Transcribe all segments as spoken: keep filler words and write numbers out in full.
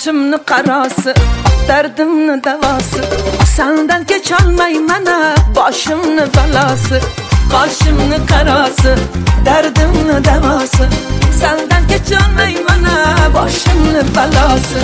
Qaşımni qarası, dardimni davası. Senden geçolmay mana boshimni balası. Qaşımni qarası, dardimni davası. Senden geçolmay mana boshimni balası.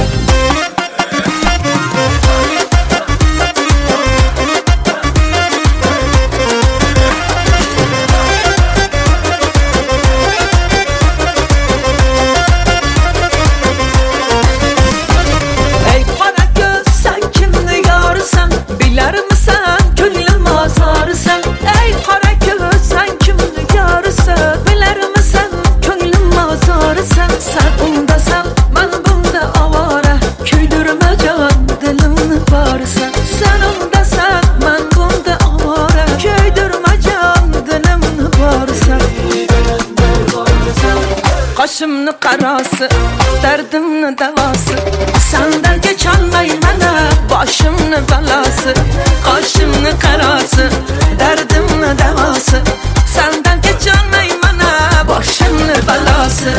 Qaşımni qarası, dardimni davası. Senden geçolmay mana boshimni balası. Qaşımni qarası, dardimni davası. Senden geçolmay mana boshimni balası.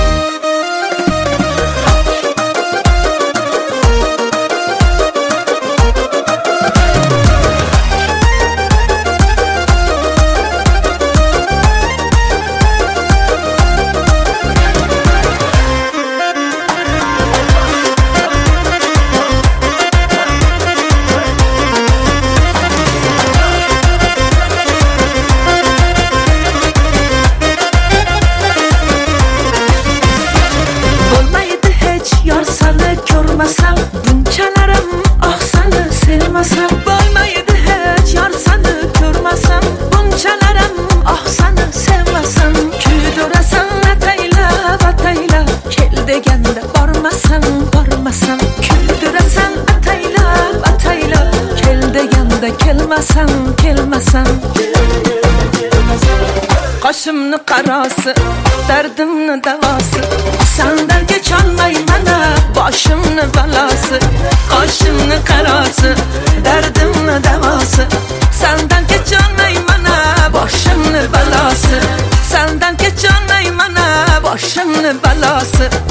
Görmesem bunçalarım, ah seni sevmesem. Bo'lmaydi hech yor seni görmesem. Bunçalarım, ah seni sevmesem. Küydürasan ataylab ataylab, kel deganda bormasam bormasam. Küydürasan ataylab ataylab, kel deganda kelmasam kelmasam. Qaşımni qarası, dardimni davası. Senden geçolmay mana boshimni balası. Qaşımni qarası, dardimni davası. Senden geçolmay mana boshimni balası. Senden geçolmay mana boshimni balası.